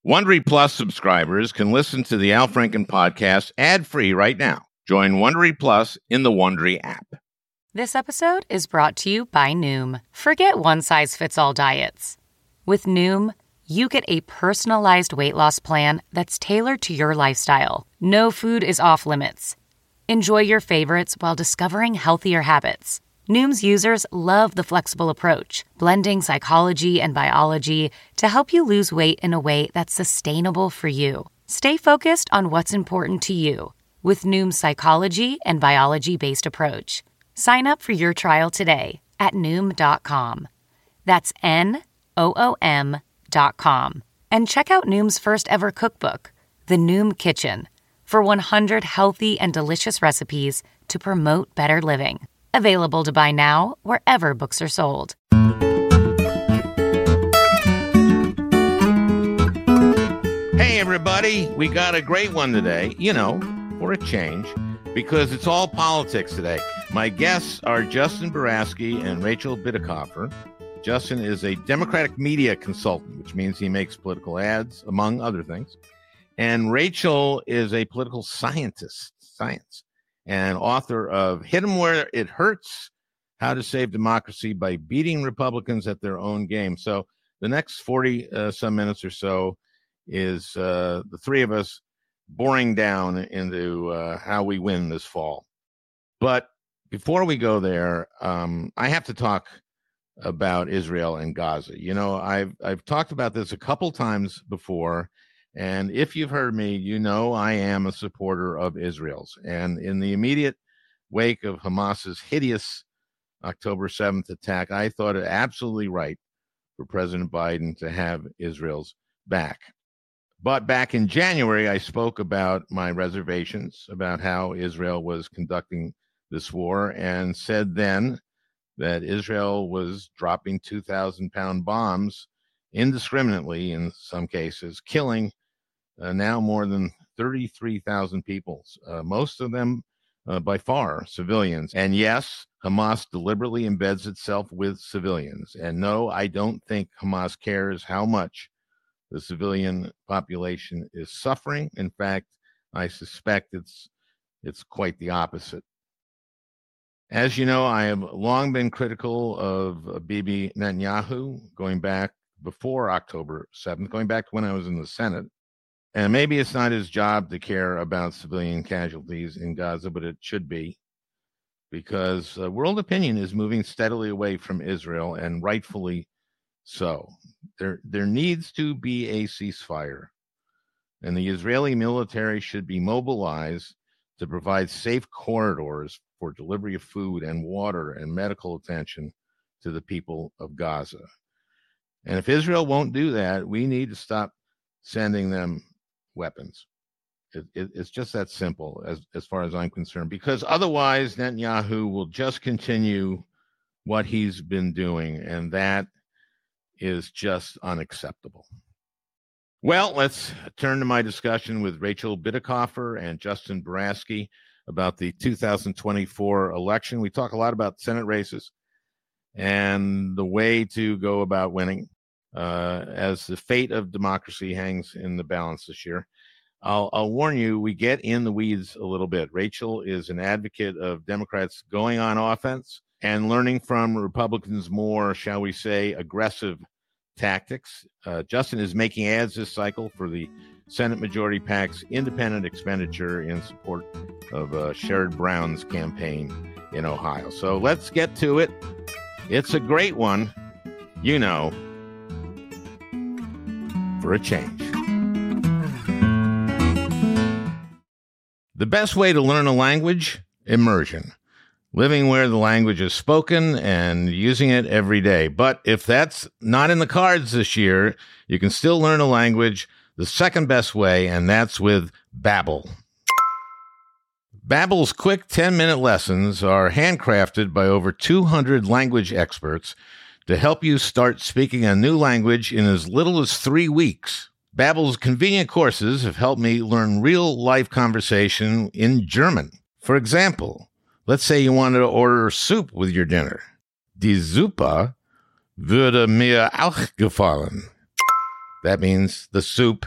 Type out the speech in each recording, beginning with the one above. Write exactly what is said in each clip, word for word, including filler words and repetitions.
Wondery Plus subscribers can listen to the Al Franken podcast ad-free right now. Join Wondery Plus in the Wondery app. This episode is brought to you by Noom. Forget one-size-fits-all diets. With Noom, you get a personalized weight loss plan that's tailored to your lifestyle. No food is off limits. Enjoy your favorites while discovering healthier habits. Noom's users love the flexible approach, blending psychology and biology to help you lose weight in a way that's sustainable for you. Stay focused on what's important to you with Noom's psychology and biology-based approach. Sign up for your trial today at Noom dot com. That's N O O M dot com. And check out Noom's first ever cookbook, The Noom Kitchen, for one hundred healthy and delicious recipes to promote better living. Available to buy now wherever books are sold. Hey, everybody. We got a great one today, you know, for a change, because it's all politics today. My guests are Justin Boraski and Rachel Bitecofer. Justin is a Democratic media consultant, which means he makes political ads, among other things. And Rachel is a political scientist, science. and author of Hit 'em Where It Hurts, How to Save Democracy by Beating Republicans at Their Own Game. So the next forty uh, some minutes or so is uh, the three of us boring down into uh, how we win this fall. But before we go there, um, I have to talk about Israel and Gaza. You know, I've I've talked about this a couple times before. And if you've heard me, you know I am a supporter of Israel's. And in the immediate wake of Hamas's hideous October seventh attack, I thought it absolutely right for President Biden to have Israel's back. But back in January, I spoke about my reservations about how Israel was conducting this war and said then that Israel was dropping two thousand pound bombs indiscriminately in some cases, killing Uh, now more than thirty-three thousand people, uh, most of them uh, by far civilians. And yes, Hamas deliberately embeds itself with civilians. And no, I don't think Hamas cares how much the civilian population is suffering. In fact, I suspect it's it's quite the opposite. As you know, I have long been critical of Bibi Netanyahu, going back before October seventh, going back to when I was in the Senate. And maybe it's not his job to care about civilian casualties in Gaza, but it should be, because uh, world opinion is moving steadily away from Israel, and rightfully so. There, there needs to be a ceasefire, and the Israeli military should be mobilized to provide safe corridors for delivery of food and water and medical attention to the people of Gaza. And if Israel won't do that, we need to stop sending them weapons. It, it, it's just that simple as, as far as I'm concerned, because otherwise Netanyahu will just continue what he's been doing, and that is just unacceptable. Well, let's turn to my discussion with Rachel Bitecofer and Justin Boraski about the two thousand twenty-four election. We talk a lot about Senate races and the way to go about winning, uh, as the fate of democracy hangs in the balance this year. I'll, I'll warn you, we get in the weeds a little bit. Rachel is an advocate of Democrats going on offense and learning from Republicans' more, shall we say, aggressive tactics. Uh, Justin is making ads this cycle for the Senate Majority PAC's independent expenditure in support of uh, Sherrod Brown's campaign in Ohio. So let's get to it. It's a great one, you know, for a change. The best way to learn a language? Immersion. Living where the language is spoken and using it every day. But if that's not in the cards this year, you can still learn a language the second best way, and that's with Babbel. Babbel's quick ten-minute lessons are handcrafted by over two hundred language experts to help you start speaking a new language in as little as three weeks. Babbel's convenient courses have helped me learn real-life conversation in German. For example, let's say you wanted to order soup with your dinner. Die Suppe würde mir auch gefallen. That means the soup.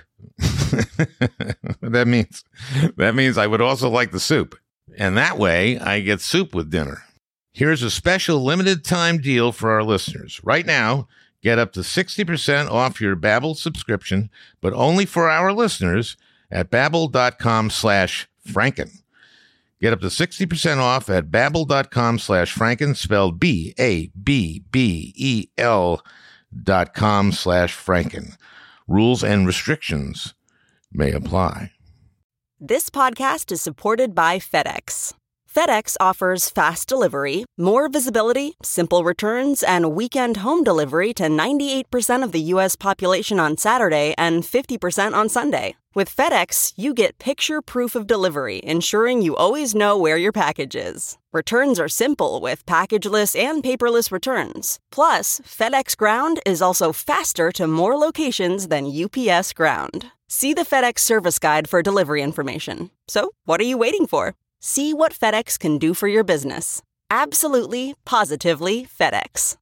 that means that means I would also like the soup. And that way I get soup with dinner. Here's a special limited time deal for our listeners. Right now, get up to sixty percent off your Babbel subscription, but only for our listeners at babbel.com slash Franken. Get up to sixty percent off at babbel.com slash Franken, spelled B A B B E L dot com slash Franken. Rules and restrictions may apply. This podcast is supported by FedEx. FedEx offers fast delivery, more visibility, simple returns, and weekend home delivery to ninety-eight percent of the U S population on Saturday and fifty percent on Sunday. With FedEx, you get picture proof of delivery, ensuring you always know where your package is. Returns are simple with packageless and paperless returns. Plus, FedEx Ground is also faster to more locations than U P S Ground. See the FedEx service guide for delivery information. So, what are you waiting for? See what FedEx can do for your business. Absolutely, positively FedEx.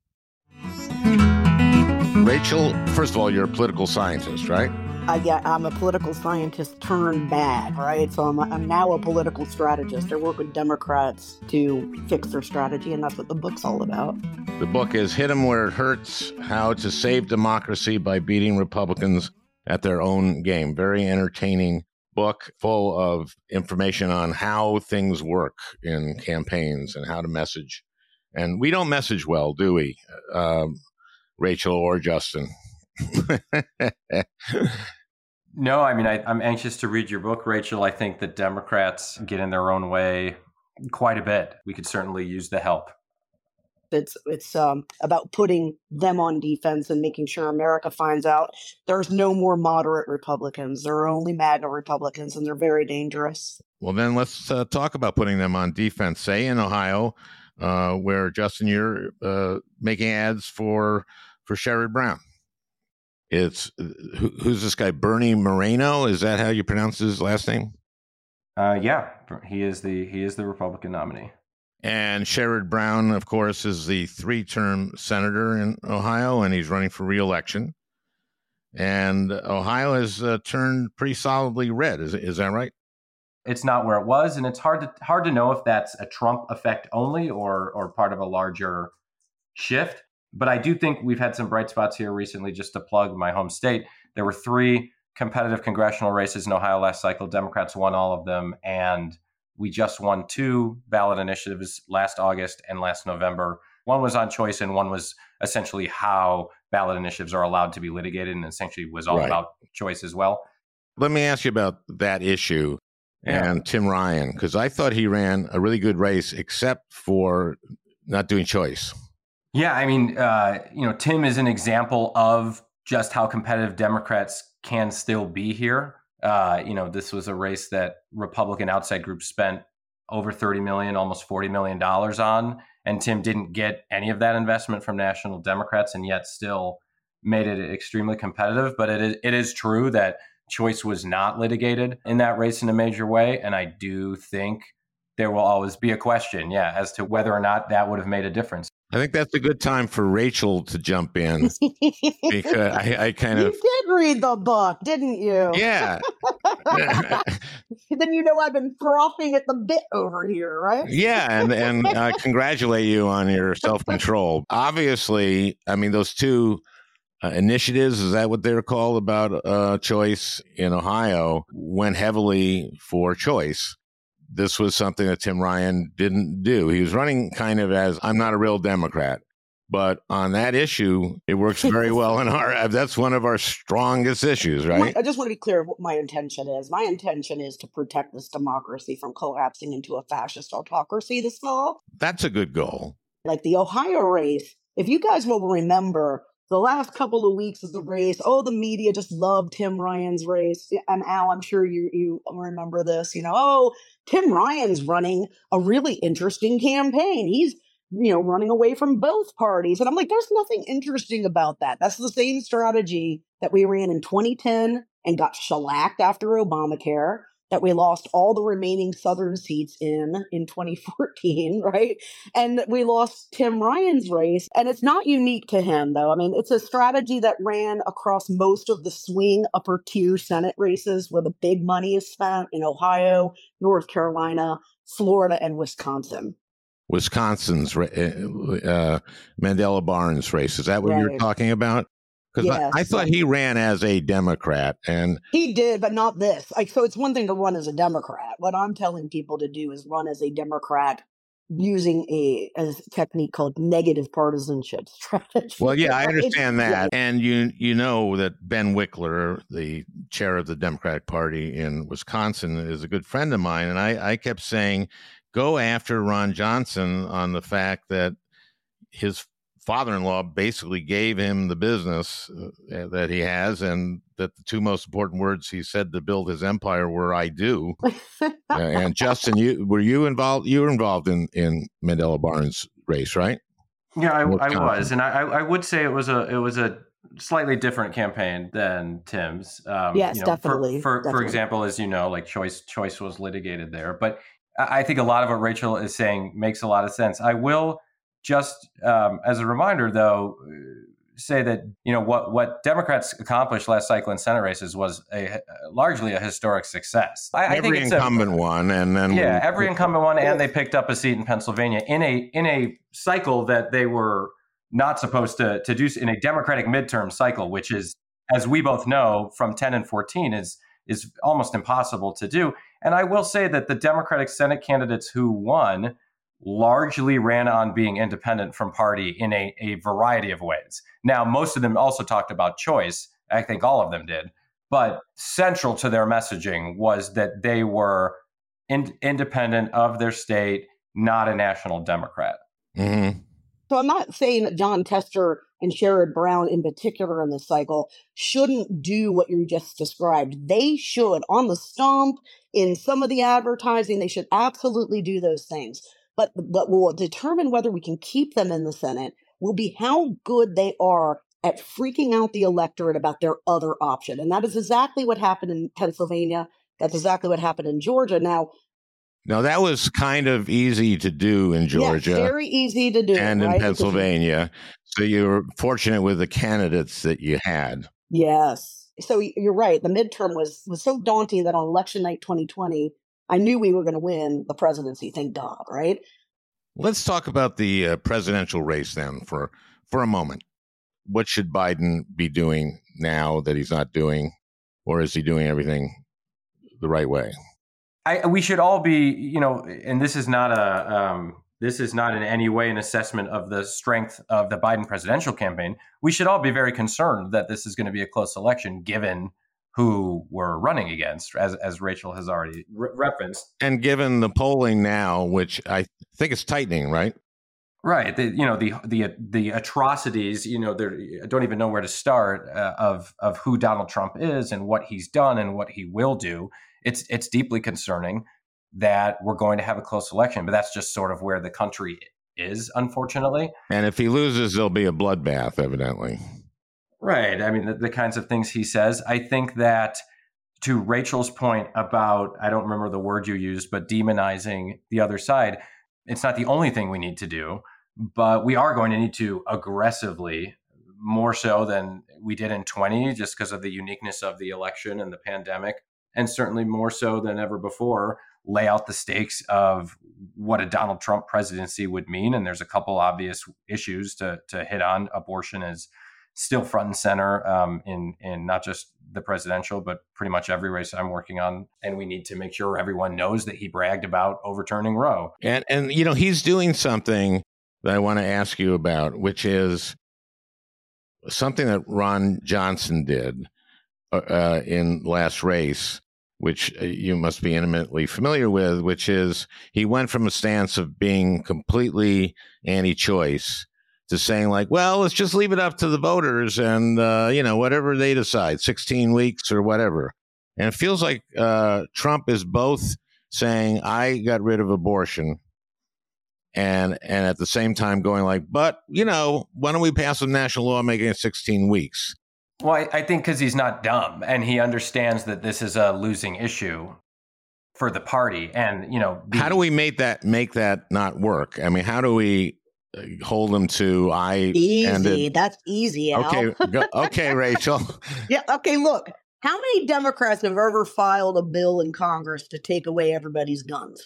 Rachel, first of all, you're a political scientist, right? I get, I'm a political scientist turned bad, right? So I'm, I'm now a political strategist. I work with Democrats to fix their strategy, and that's what the book's all about. The book is Hit 'em Where It Hurts, How to Save Democracy by Beating Republicans at Their Own Game. Very entertaining book, full of information on how things work in campaigns and how to message. And we don't message well, do we, uh, Rachel or Justin? No, I mean, I, I'm anxious to read your book, Rachel. I think that Democrats get in their own way quite a bit. We could certainly use the help. It's it's um, about putting them on defense and making sure America finds out there's no more moderate Republicans. There are only MAGA Republicans, and they're very dangerous. Well, then let's uh, talk about putting them on defense. Say in Ohio, uh, where, Justin, you're uh, making ads for for Sherrod Brown. It's who, who's this guy? Bernie Moreno? Is that how you pronounce his last name? Uh, yeah, he is the he is the Republican nominee. And Sherrod Brown, of course, is the three-term senator in Ohio, and he's running for re-election. And Ohio has uh, turned pretty solidly red. Is is that right? It's not where it was, and it's hard to hard to know if that's a Trump effect only or or part of a larger shift. But I do think we've had some bright spots here recently. Just to plug my home state, there were three competitive congressional races in Ohio last cycle. Democrats won all of them, and we just won two ballot initiatives last August and last November. One was on choice, and one was essentially how ballot initiatives are allowed to be litigated, and essentially was all right. about choice as well. Let me ask you about that issue yeah. and Tim Ryan, because I thought he ran a really good race, except for not doing choice. Yeah, I mean, uh, you know, Tim is an example of just how competitive Democrats can still be here. Uh, you know, this was a race that Republican outside groups spent over thirty million dollars, almost forty million dollars on. And Tim didn't get any of that investment from national Democrats, and yet still made it extremely competitive. But it is, it is true that choice was not litigated in that race in a major way. And I do think there will always be a question, yeah, as to whether or not that would have made a difference. I think that's a good time for Rachel to jump in because I, I kind you of You did read the book, didn't you? Yeah. Then you know I've been frothing at the bit over here, right? Yeah, and and I congratulate you on your self-control. Obviously, I mean, those two uh, initiatives, is that what they're called, about uh, choice in Ohio, went heavily for choice. This was something that Tim Ryan didn't do. He was running kind of as, I'm not a real Democrat. But on that issue, it works very well in our, that's one of our strongest issues, right? I just want to be clear of what my intention is. My intention is to protect this democracy from collapsing into a fascist autocracy this fall. That's a good goal. Like the Ohio race, if you guys will remember, the last couple of weeks of the race, oh, the media just loved Tim Ryan's race. And Al, I'm sure you you remember this, you know, oh, Tim Ryan's running a really interesting campaign. He's, you know, running away from both parties. And I'm like, there's nothing interesting about that. That's the same strategy that we ran in twenty ten and got shellacked after Obamacare. that we lost all the remaining Southern seats in in twenty fourteen, right? And we lost Tim Ryan's race. And it's not unique to him, though. I mean, it's a strategy that ran across most of the swing upper tier Senate races where the big money is spent in Ohio, North Carolina, Florida, and Wisconsin. Wisconsin's uh, Mandela Barnes race. Is that what Right. you're talking about? Because Yes. I, I thought he ran as a Democrat, and He did, but not this. Like, so it's one thing to run as a Democrat. What I'm telling people to do is run as a Democrat using a, a technique called negative partisanship strategy. well, yeah, I Right? understand that. Yeah. And you you know that Ben Wickler, the chair of the Democratic Party in Wisconsin, is a good friend of mine, and I, I kept saying, go after Ron Johnson on the fact that his father-in-law basically gave him the business uh, that he has, and that the two most important words he said to build his empire were "I do." uh, and Justin, you were you involved? You were involved in in Mandela Barnes' race, right? Yeah, I, I Wisconsin. was, and I, I would say it was a it was a slightly different campaign than Tim's. Um, Yes, you know, definitely, For for, definitely. for example, as you know, like choice choice was litigated there, but I I think a lot of what Rachel is saying makes a lot of sense. I will just, um, as a reminder, though, say that you know what what Democrats accomplished last cycle in Senate races was a largely a historic success. I, I Every think it's incumbent a, won, and then yeah, we- every incumbent won, and they picked up a seat in Pennsylvania in a in a cycle that they were not supposed to to do in a Democratic midterm cycle, which is, as we both know, from ten and fourteen is is almost impossible to do. And I will say that the Democratic Senate candidates who won largely ran on being independent from party in a, a variety of ways. Now, most of them also talked about choice. I think all of them did. But central to their messaging was that they were in, independent of their state, not a national Democrat. Mhm. So I'm not saying that John Tester and Sherrod Brown in particular in this cycle shouldn't do what you just described. They should, on the stump, in some of the advertising, they should absolutely do those things. But what will determine whether we can keep them in the Senate will be how good they are at freaking out the electorate about their other option. And that is exactly what happened in Pennsylvania. That's exactly what happened in Georgia. Now, Now that was kind of easy to do in Georgia. yes, very easy to do. and in right? Pennsylvania. So you were fortunate with the candidates that you had. Yes. So y- you're right. The midterm was was so daunting that on election night twenty twenty, I knew we were going to win the presidency. Thank God, right? Let's talk about the uh, presidential race then for for a moment. What should Biden be doing now that he's not doing, or is he doing everything the right way? I, we should all be, you know, and this is not a, um, this is not in any way an assessment of the strength of the Biden presidential campaign. We should all be very concerned that this is going to be a close election, given who we're running against, as as Rachel has already re- referenced. And given the polling now, which I think is tightening, right? Right. The, you know, the the the atrocities, you know, there, I don't even know where to start uh, of of who Donald Trump is and what he's done and what he will do. It's it's deeply concerning that we're going to have a close election, but that's just sort of where the country is, unfortunately. And if he loses, there'll be a bloodbath, evidently. Right. I mean, the, the kinds of things he says. I think that to Rachel's point about, I don't remember the word you used, but demonizing the other side, it's not the only thing we need to do, but we are going to need to aggressively, more so than we did in twenty, just because of the uniqueness of the election and the pandemic, and certainly more so than ever before, lay out the stakes of what a Donald Trump presidency would mean. And there's a couple obvious issues to to hit on. Abortion is still front and center um, in in not just the presidential, but pretty much every race I'm working on. And we need to make sure everyone knows that he bragged about overturning Roe. And and you know, he's doing something that I want to ask you about, which is something that Ron Johnson did uh, in last race, which you must be intimately familiar with, which is he went from a stance of being completely anti-choice to saying like, well, let's just leave it up to the voters and, uh, you know, whatever they decide, sixteen weeks or whatever. And it feels like uh, Trump is both saying, I got rid of abortion, and and at the same time going like, but, you know, why don't we pass a national law making it sixteen weeks? Well, I, I think because he's not dumb and he understands that this is a losing issue. for the party. And, you know, the, how do we make that make that not work? I mean, how do we hold them to I easy? ended... That's easy. Al. Okay, go, okay, Rachel. Yeah. Okay. Look, how many Democrats have ever filed a bill in Congress to take away everybody's guns?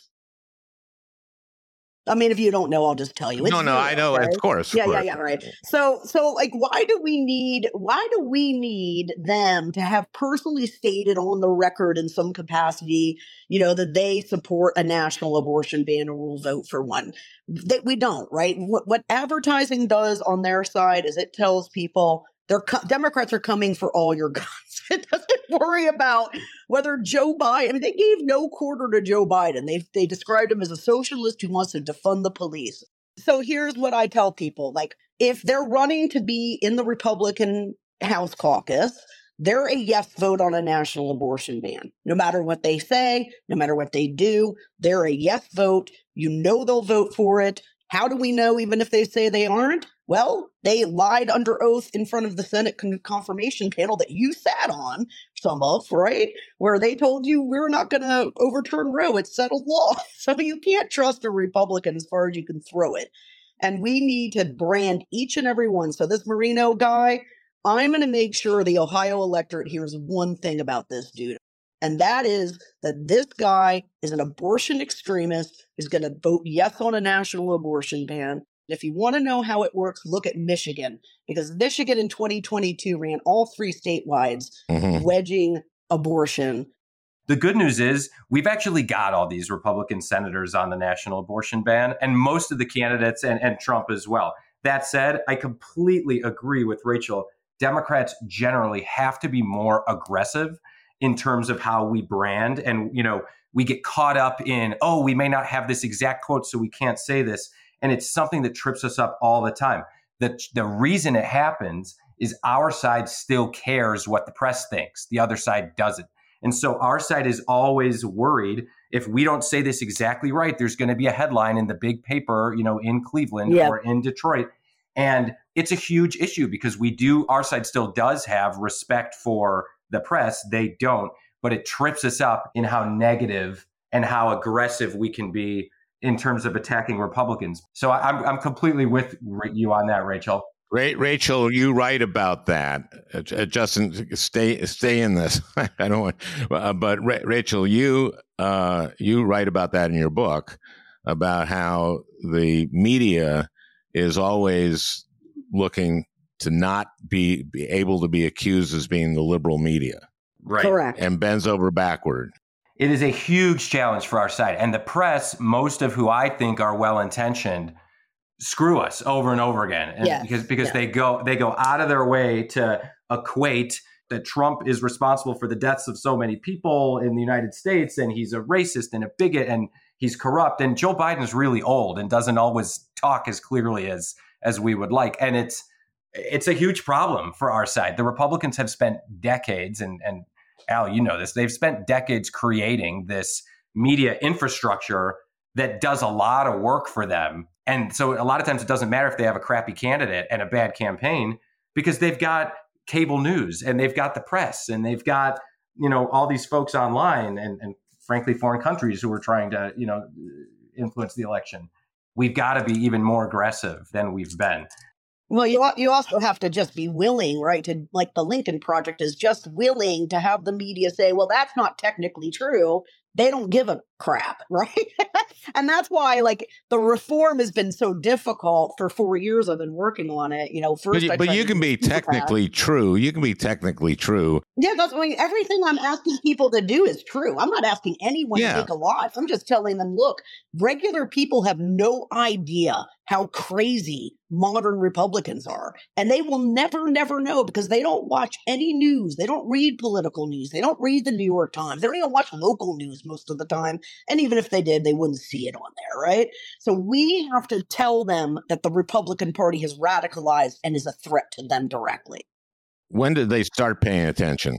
I mean, if you don't know, I'll just tell you. It's no, no, zero, I know, okay? of course. Of yeah, course. yeah, yeah, right. So, so like, why do we need? Why do we need them to have personally stated on the record in some capacity, you know, that they support a national abortion ban or will vote for one? That we don't, right? What what advertising does on their side is it tells people they're co- Democrats are coming for all your guns. It doesn't worry about whether Joe Biden. I mean, they gave no quarter to Joe Biden. They they described him as a socialist who wants to defund the police. So here's what I tell people: like, if they're running to be in the Republican House caucus, they're a yes vote on a national abortion ban. No matter what they say, no matter what they do, they're a yes vote. You know they'll vote for it. How do we know, even if they say they aren't? Well, they lied under oath in front of the Senate con- confirmation panel that you sat on, some of, right? Where they told you we're not going to overturn Roe. It's settled law. So you can't trust a Republican as far as you can throw it. And we need to brand each and every one. So this Marino guy, I'm going to make sure the Ohio electorate hears one thing about this dude. And that is that this guy is an abortion extremist who's going to vote yes on a national abortion ban. If you want to know how it works, look at Michigan, because Michigan in twenty twenty-two ran all three statewides, mm-hmm. wedging abortion. The good news is we've actually got all these Republican senators on the national abortion ban, and most of the candidates and, and Trump as well. That said, I completely agree with Rachel. Democrats generally have to be more aggressive in terms of how we brand. And, you know, we get caught up in, oh, we may not have this exact quote, so we can't say this. And it's something that trips us up all the time. The, the reason it happens is our side still cares what the press thinks. The other side doesn't. And so our side is always worried if we don't say this exactly right, there's going to be a headline in the big paper, you know, in Cleveland yeah. or in Detroit. And it's a huge issue because we do, our side still does have respect for the press. They don't, but it trips us up in how negative and how aggressive we can be in terms of attacking Republicans. So I'm I'm completely with you on that, Rachel. Ray, Rachel, you write about that. Uh, Justin, stay stay in this. I don't want, uh, but Ra- Rachel, you uh, you write about that in your book about how the media is always looking to not be, be able to be accused as being the liberal media, right? Correct, and bends over backward. It is a huge challenge for our side. And the press, most of who I think are well-intentioned, screw us over and over again. And yes. Because because yeah. they go they go out of their way to equate that Trump is responsible for the deaths of so many people in the United States, and he's a racist and a bigot and he's corrupt. And Joe Biden's really old and doesn't always talk as clearly as as we would like. And it's it's a huge problem for our side. The Republicans have spent decades and and Al, you know this. They've spent decades creating this media infrastructure that does a lot of work for them. And so a lot of times it doesn't matter if they have a crappy candidate and a bad campaign because they've got cable news and they've got the press and they've got, you know, all these folks online and, and frankly, foreign countries who are trying to, you know, influence the election. We've got to be even more aggressive than we've been. Well, you you also have to just be willing, right? To like the Lincoln Project is just willing to have the media say, well, that's not technically true. They don't give a crap, right? And that's why, like, the reform has been so difficult for four years. I've been working on it. You know, first, but you, but you can be technically true. You can be technically true. Yeah, that's I mean, everything I'm asking people to do is true. I'm not asking anyone yeah. to take a life. I'm just telling them, look, regular people have no idea how crazy modern Republicans are. And they will never, never know because they don't watch any news. They don't read political news. They don't read the New York Times. They don't even watch local news most of the time. And even if they did, they wouldn't see it on there, right? So we have to tell them that the Republican Party has radicalized and is a threat to them directly. When did they start paying attention?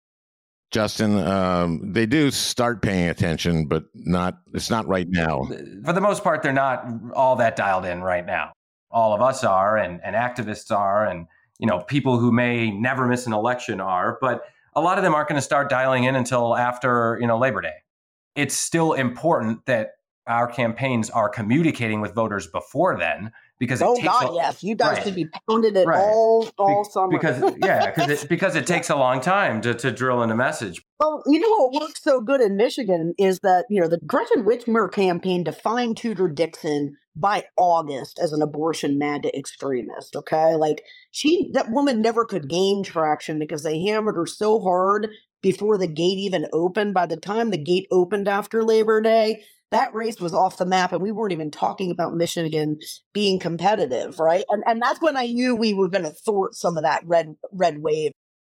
Justin, um, they do start paying attention, but not. It's not right now. For the most part, they're not all that dialed in right now. All of us are, and, and activists are, and you know, people who may never miss an election are. But a lot of them aren't going to start dialing in until after, you know, Labor Day. it's still important that our campaigns are communicating with voters before then, because it oh takes God, a, yes, you guys right. should be pounding it Right. all all Be- summer. because yeah, because it because it takes a long time to, to drill in a message. Well, you know what works so good in Michigan is that, you know, the Gretchen Whitmer campaign defined Tudor Dixon by August as an abortion MAGA extremist. Okay, like she, that woman never could gain traction because they hammered her so hard before the gate even opened. By the time the gate opened after Labor Day, that race was off the map, and we weren't even talking about Michigan being competitive, right? And and that's when I knew we were going to thwart some of that red red wave.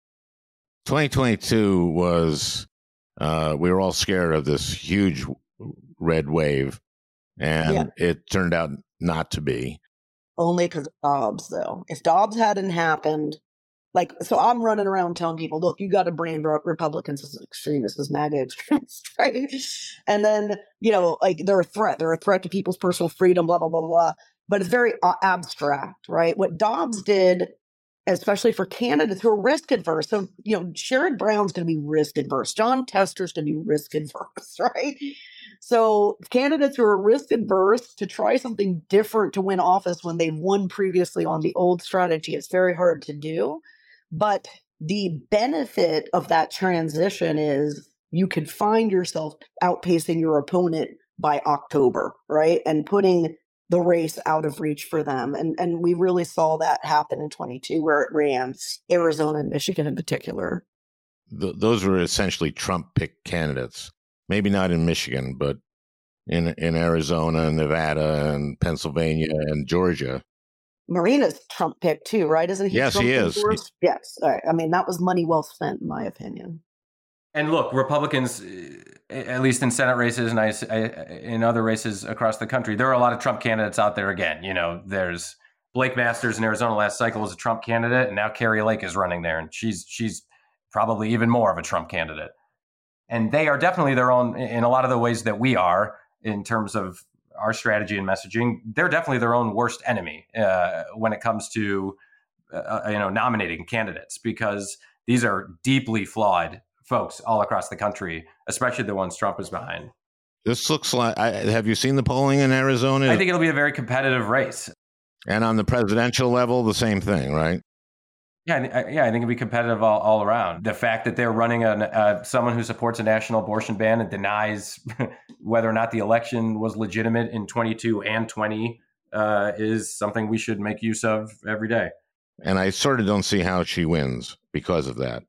twenty twenty-two was, uh, we were all scared of this huge red wave, and Yeah. it turned out not to be. Only because of Dobbs, though. If Dobbs hadn't happened, like, so I'm running around telling people, look, you got to brand Republicans as extremists, as MAGA extremists, right? And then, you know, like, they're a threat. They're a threat to people's personal freedom, blah, blah, blah, blah. But it's very uh, abstract, right? What Dobbs did, especially for candidates who are risk adverse. So, you know, Sherrod Brown's going to be risk adverse. John Tester's going to be risk adverse, right? So candidates who are risk adverse to try something different to win office when they've won previously on the old strategy, it's very hard to do. But the benefit of that transition is you could find yourself outpacing your opponent by October, right? And putting the race out of reach for them. And and we really saw that happen in twenty-two, where it ran Arizona and Michigan in particular. Th- those were essentially Trump-picked candidates. Maybe not in Michigan, but in in Arizona, Nevada, and Pennsylvania, and Georgia. Marina's Trump picked too, right? Isn't he? Yes, Trump he is. endorsed? Yes. All right. I mean, that was money well spent, in my opinion. And look, Republicans, at least in Senate races and I, I, in other races across the country, there are a lot of Trump candidates out there again. You know, there's Blake Masters in Arizona last cycle was a Trump candidate, and now Carrie Lake is running there, and she's she's probably even more of a Trump candidate. And they are definitely their own, in a lot of the ways that we are, in terms of our strategy and messaging. They're definitely their own worst enemy uh, when it comes to uh, you know nominating candidates, because these are deeply flawed folks all across the country, especially the ones Trump is behind. This looks like, I, have you seen the polling in Arizona? I think it'll be a very competitive race. And on the presidential level, the same thing, right? Yeah, I, yeah, I think it'll be competitive all, all around. The fact that they're running a, uh, someone who supports a national abortion ban and denies whether or not the election was legitimate in twenty-two and twenty uh, is something we should make use of every day. And I sort of don't see how she wins because of that.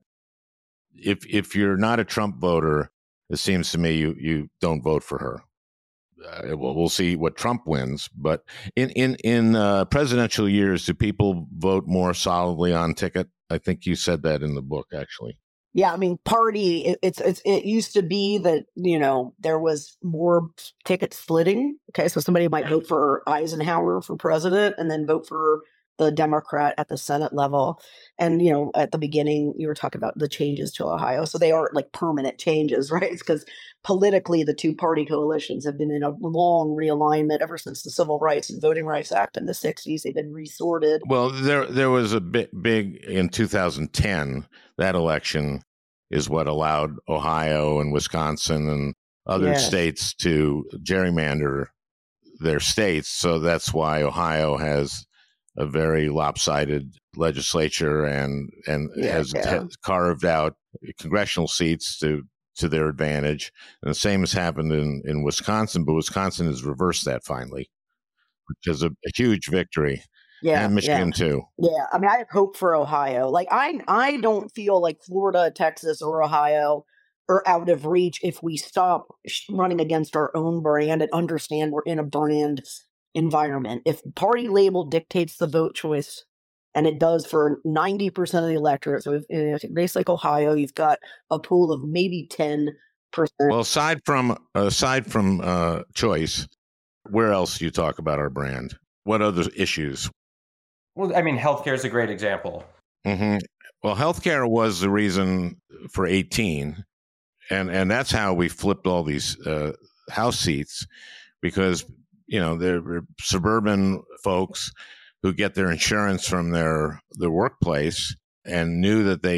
If if you're not a Trump voter, it seems to me you, you don't vote for her. Uh, we'll, we'll see what Trump wins. But in in in uh, presidential years, do people vote more solidly on ticket? I think you said that in the book, actually. Yeah, I mean, party. It, it's it's it used to be that, you know, there was more ticket splitting. Okay, so somebody might vote for Eisenhower for president and then vote for the Democrat at the Senate level. And, you know, at the beginning, you were talking about the changes to Ohio. So they aren't like permanent changes, right? It's because politically, the two party coalitions have been in a long realignment ever since the Civil Rights and Voting Rights Act in the sixties. They've been resorted. Well, there there was a bit big in two thousand ten. That election is what allowed Ohio and Wisconsin and other Yes. states to gerrymander their states. So that's why Ohio has a very lopsided legislature and and Yeah, has yeah. t- carved out congressional seats to to their advantage. And the same has happened in, in Wisconsin, but Wisconsin has reversed that finally, which is a, a huge victory. Yeah, And Michigan yeah. too. Yeah, I mean, I have hope for Ohio. Like, I, I don't feel like Florida, Texas, or Ohio are out of reach if we stop sh- running against our own brand and understand we're in a brand environment. If party label dictates the vote choice, and it does for ninety percent of the electorate, so if, in a race like Ohio, you've got a pool of maybe ten percent. Well, aside from aside from uh, choice, where else do you talk about our brand? What other issues? Well, I mean, healthcare is a great example. Mm-hmm. Well, healthcare was the reason for eighteen, and and that's how we flipped all these uh, House seats, because you know they're suburban folks who get their insurance from their their workplace and knew that they were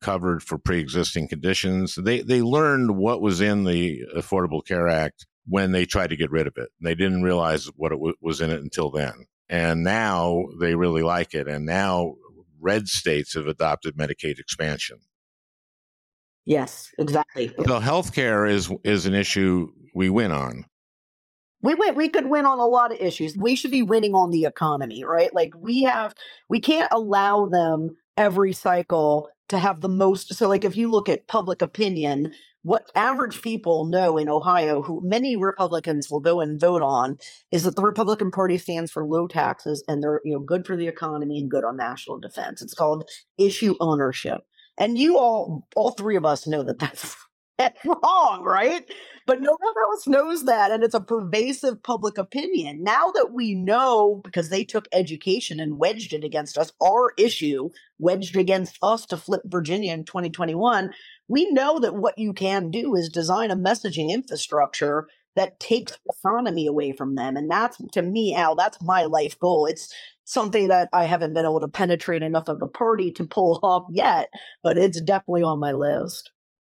covered for pre-existing conditions. They they learned what was in the Affordable Care Act when they tried to get rid of it. They didn't realize what it w- was in it until then. And now they really like it. And now red states have adopted Medicaid expansion. Yes, exactly. So healthcare is is an issue we win on. We win, we could win on a lot of issues. We should be winning on the economy, right? Like we have, we can't allow them every cycle to have the most. So like if you look at public opinion, what average people know in Ohio, who many Republicans will go and vote on, is that the Republican Party stands for low taxes and they're, you know, good for the economy and good on national defense. It's called issue ownership. And you all, all three of us know that that's That's wrong, right? But no one else knows that. And it's a pervasive public opinion. Now that we know, because they took education and wedged it against us, our issue wedged against us to flip Virginia in twenty twenty-one, we know that what you can do is design a messaging infrastructure that takes autonomy away from them. And that's, to me, Al, that's my life goal. It's something that I haven't been able to penetrate enough of the party to pull off yet, but it's definitely on my list.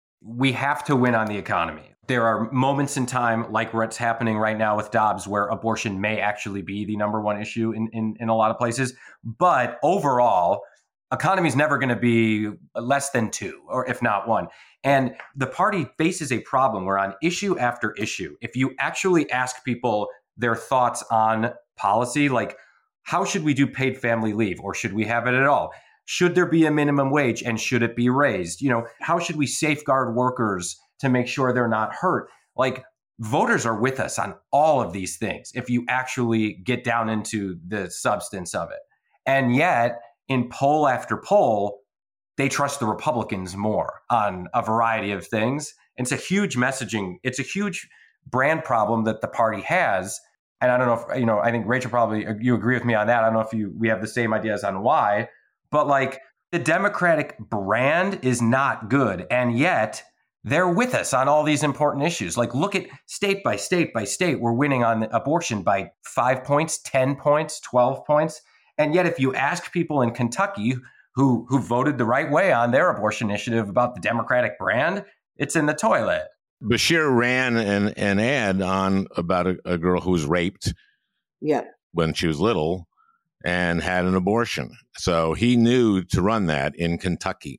We have to win on the economy. There are moments in time, like what's happening right now with Dobbs, where abortion may actually be the number one issue in, in, in a lot of places. But overall, economy is never going to be less than two, or if not one. And the party faces a problem where on issue after issue, if you actually ask people their thoughts on policy, like how should we do paid family leave, or should we have it at all? Should there be a minimum wage and should it be raised? You know, how should we safeguard workers to make sure they're not hurt? Like voters are with us on all of these things if you actually get down into the substance of it. And yet in poll after poll, they trust the Republicans more on a variety of things. It's a huge messaging. It's a huge brand problem that the party has. And I don't know if, you know, I think Rachel probably, you agree with me on that. I don't know if you, we have the same ideas on why. But like the Democratic brand is not good. And yet they're with us on all these important issues. Like look at state by state by state. We're winning on abortion by five points, ten points, twelve points. And yet if you ask people in Kentucky who who voted the right way on their abortion initiative about the Democratic brand, it's in the toilet. Bashir ran an, an ad on about a, a girl who was raped yeah. when she was little and had an abortion. So he knew to run that in Kentucky.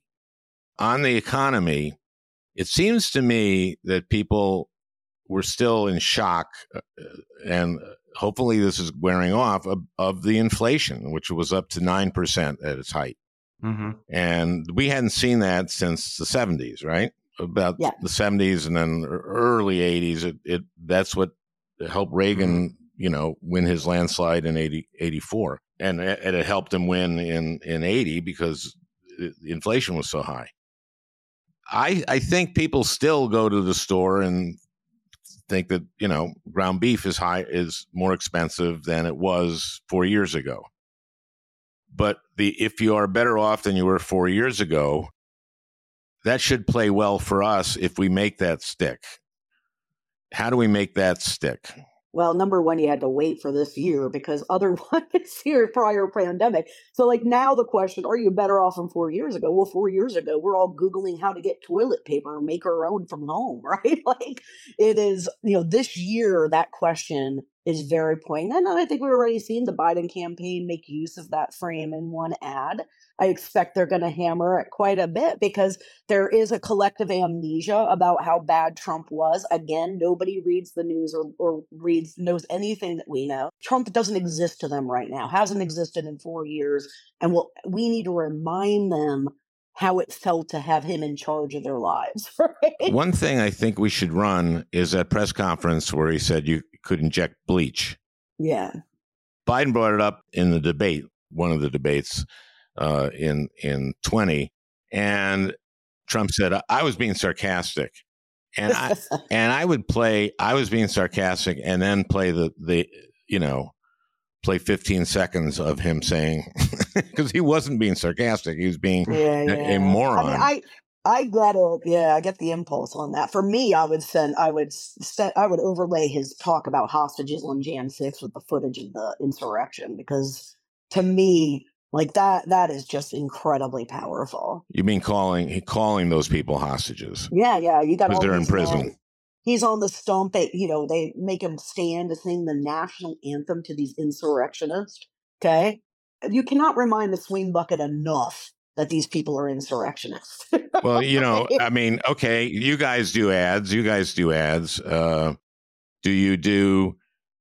On the economy, it seems to me that people were still in shock, uh, and hopefully this is wearing off, of, of the inflation, which was up to nine percent at its height. Mm-hmm. And we hadn't seen that since the seventies, right? About yeah. the seventies and then early eighties. It, it That's what helped Reagan, mm-hmm. you know, win his landslide in eighty, eighty-four. And it, it helped him win in, in eighty because the inflation was so high. I I think people still go to the store and think that, you know, ground beef is high is more expensive than it was four years ago. But the if you are better off than you were four years ago, that should play well for us if we make that stick. How do we make that stick? Well, number one, you had to wait for this year because otherwise year prior pandemic. So like now the question, are you better off than four years ago? Well, four years ago, we're all Googling how to get toilet paper and make our own from home, right? Like it is, you know, this year, that question is very poignant. And I think we've already seen the Biden campaign make use of that frame in one ad. I expect they're going to hammer it quite a bit because there is a collective amnesia about how bad Trump was. Again, nobody reads the news or, or reads knows anything that we know. Trump doesn't exist to them right now, hasn't existed in four years. And we'll, we need to remind them how it felt to have him in charge of their lives. Right? One thing I think we should run is that press conference where he said you could inject bleach. Yeah. Biden brought it up in the debate, one of the debates uh, in in twenty, and Trump said, I was being sarcastic. And I and I would play, I was being sarcastic and then play the, the you know, play fifteen seconds of him saying, because he wasn't being sarcastic, he was being yeah, yeah. A, a moron. I, mean, I I get it. Yeah, I get the impulse on that. For me, I would send, I would set, I would overlay his talk about hostages on January sixth with the footage of the insurrection, because to me, Like that, that is just incredibly powerful. You mean calling calling those people hostages? Yeah, yeah. You got because all they're in these prison. men. He's on the stump. They, you know, they make him stand to sing the national anthem to these insurrectionists. Okay, you cannot remind the swing bucket enough that these people are insurrectionists. Well, you know, I mean, okay, you guys do ads. You guys do ads. Uh, do you do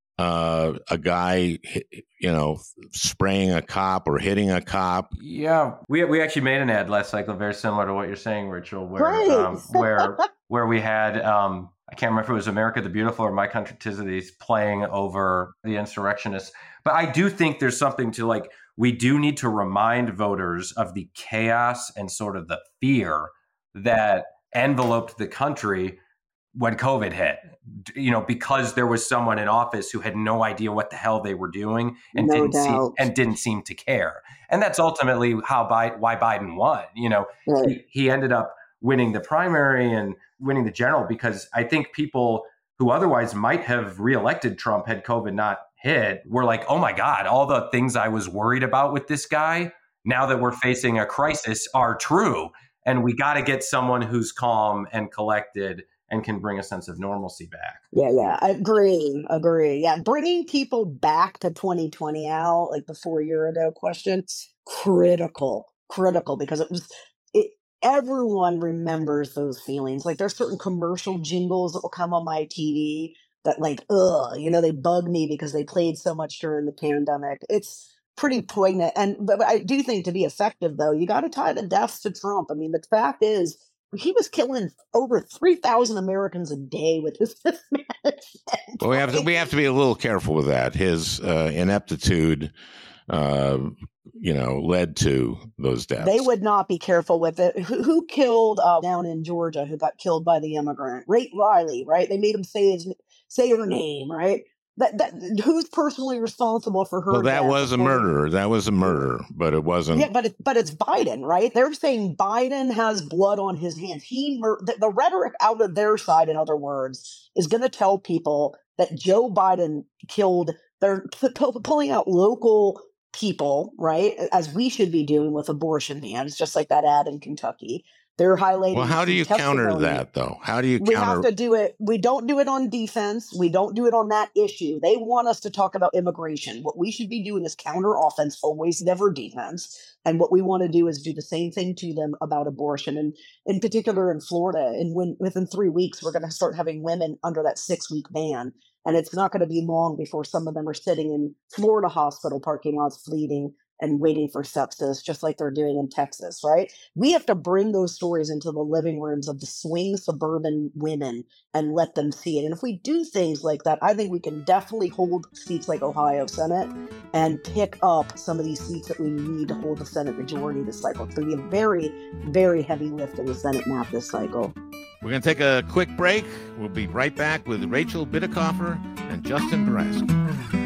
uh, a guy, you know, spraying a cop or hitting a cop? Yeah, we we actually made an ad last cycle very similar to what you're saying, Rachel, where Right. um, where where we had um, I can't remember if it was America the Beautiful or My Country 'Tis of Thee playing over the insurrectionists. But I do think there's something to like, we do need to remind voters of the chaos and sort of the fear that enveloped the country when COVID hit, you know, because there was someone in office who had no idea what the hell they were doing and No didn't seem, doubt. and didn't seem to care. And that's ultimately how Biden, why Biden won. You know, Right. he, he ended up winning the primary and winning the general because I think people who otherwise might have reelected Trump had COVID not hit were like, oh my God, all the things I was worried about with this guy, now that we're facing a crisis, are true. And we got to get someone who's calm and collected and can bring a sense of normalcy back. Yeah, yeah, I agree, agree. Yeah, bringing people back to twenty twenty out, like the four year ago question, critical, critical, because it was, it, everyone remembers those feelings. Like there's certain commercial jingles that will come on my T V that like, ugh, you know, they bug me because they played so much during the pandemic. It's pretty poignant. And, but, but I do think to be effective though, you got to tie the deaths to Trump. I mean, the fact is, he was killing over three thousand Americans a day with his mismanagement. Well, we have to we have to be a little careful with that. His uh, ineptitude, uh, you know, led to those deaths. They would not be careful with it. Who, who killed uh, down in Georgia? Who got killed by the immigrant? Rate Riley, right? They made him say his say her name, right? That, that who's personally responsible for her? Well, that death? was a murder. That was a murder, but it wasn't. Yeah, but it, but it's Biden, right? They're saying Biden has blood on his hands. He mur- the, the rhetoric out of their side, in other words, is going to tell people that Joe Biden killed. They're p- p- pulling out local people, right? As we should be doing with abortion bans, just like that ad in Kentucky. They're highlighting. Well, how do you counter testimony. that, though? How do you We counter? have to do it. We don't do it on defense. We don't do it on that issue. They want us to talk about immigration. What we should be doing is counter offense, always, never defense. And what we want to do is do the same thing to them about abortion, and in particular in Florida. And when within three weeks, we're going to start having women under that six-week ban. And it's not going to be long before some of them are sitting in Florida hospital parking lots, bleeding and waiting for sepsis, just like they're doing in Texas, right? We have to bring those stories into the living rooms of the swing suburban women and let them see it. And if we do things like that, I think we can definitely hold seats like Ohio Senate and pick up some of these seats that we need to hold the Senate majority this cycle. It's going to be a very, very heavy lift in the Senate map this cycle. We're going to take a quick break. We'll be right back with Rachel Bitecofer and Justin Baraski.